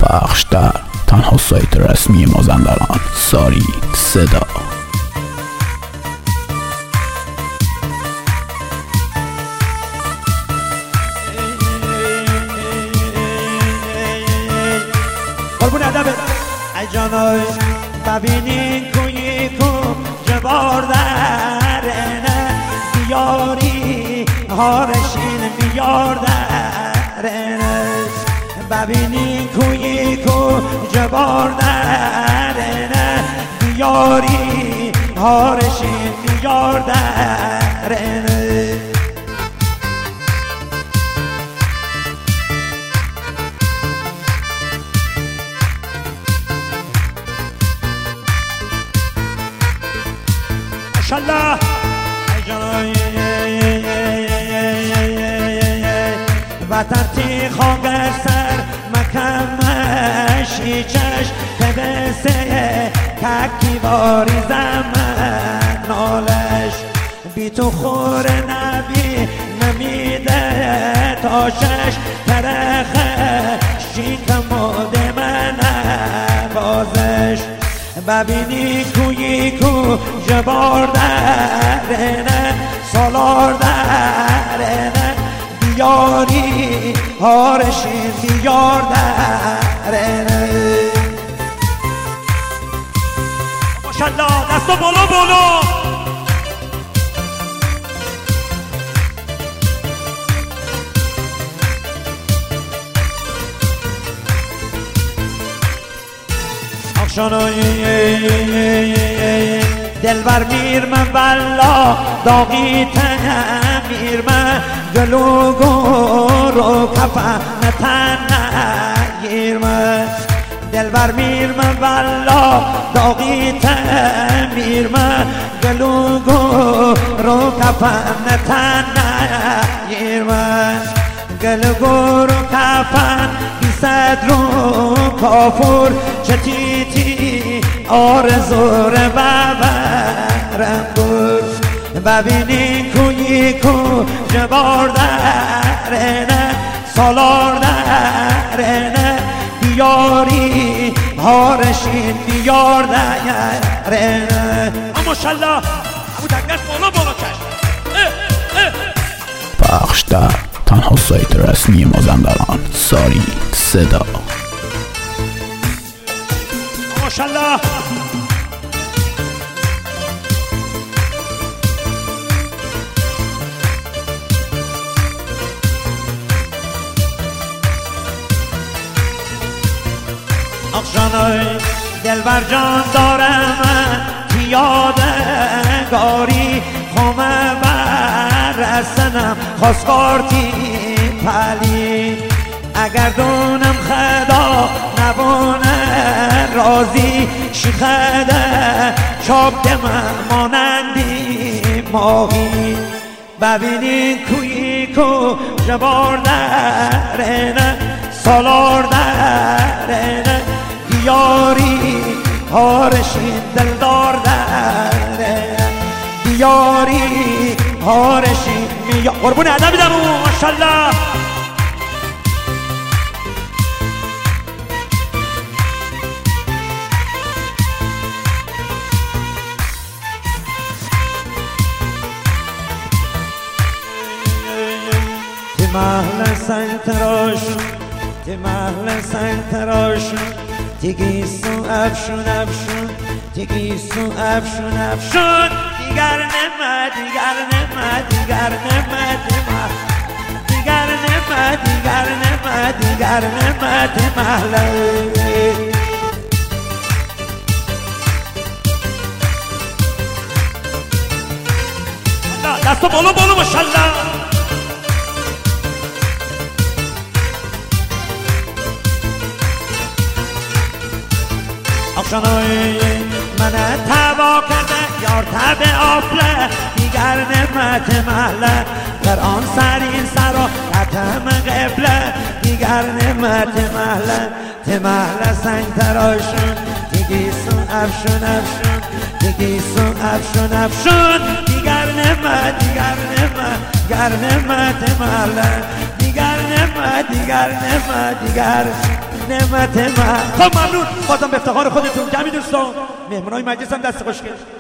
پخش در تنها سایت رسمی مازندران، ساری صدا. قربون ادب ای جانای ببینین کوی کو جبار درنه بیاری هارشین بیار درنه ببینین کوی کو جبار درنه بیاری هارشین بیار درنه ماشاءالله وطن تی خاگر سر مکمشی چش تبسه ککی باری زمن نالش بی تو خور نبی نمیده تاشش ترخه شیک مود من بازش ببینی کوی کو جبار درنه سالار درنه بیاری هارشین بیار درنه ماشاءالله دستو بالا بالا دلبر میر من بلا داغی تمیر من گلو گورو کفن تنگیر من دلبر میر من بلا داغی تمیر من گلو گورو کفن تنگیر من گلو گورو کفن بیصد رو کافور چتیتی آرزو رو ببرم بود ببینی کوی کو جبار درنه سالار درنه بیاری هارشین بیار درنه ماشاءالله ابو دنگش بالا بالا کش پخش در تنها سایت رسمی مازندران، ساری صدا. ماشاءالله آخشانای دلبر جان دارم پیاده گاری خومه برسنم خواستگارتی پلی اگر دونم خدا نبونه رازی شیخده چاپ من مانندی ماهی ببینین کوی کو جبار درنه سالار درنه بیاری هارشین دلدار درنه بیاری هارشین قربون ادب دمو ماشاءالله محل سنگ تراشون تی محل سنگ تراشون تیگیسون افشون افشون تیگیسون افشون افشون دیگر نمه دیگر نمه دیگر نمه دیگر نمه دیگر نمه دیگر نمه تی محل دستو بالا بالا ماشاءالله آخشانای من تبا کرده یار تب آفله دیگر نمت محله در آن سرین سرا کتم قبله دیگر نمت محله تی محله سنگ تراشون تیگیسون افشون افشون تیگیسون افشون افشون دیگر نمت دیگر نمت دیگر نمت محله دیگر نمت دیگر نمت دیگر نعمت من. خب ممنون، بازم به افتخار خودتون. جمعی دوستان، مهمونای مجلس هم دست خوش کرد.